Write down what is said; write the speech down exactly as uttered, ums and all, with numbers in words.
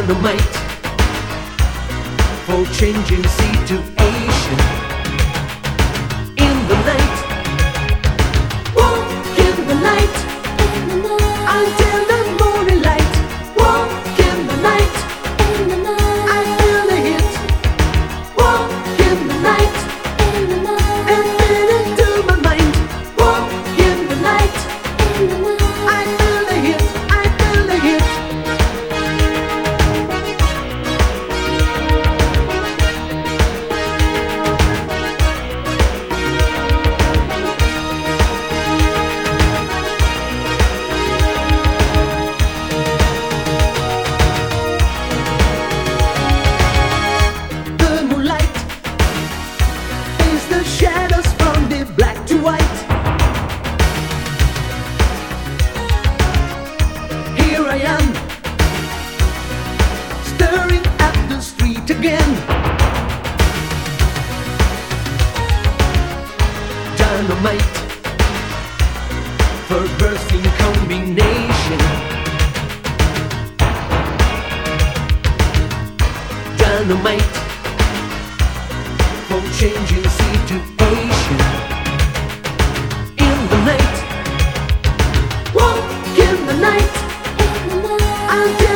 dynamite for changing situation in the night. Walk in the night until the morning light. Walk in the night, I feel the heat. Walk in the night and feel it to my mind. Walk in the night, I feel the heat, I feel the heat. The moonlight is the shadows from the black to white. Here I am, staring at the street again. Dynamite for bursting combination. Dynamite for changing situation in the night. Walk in the night until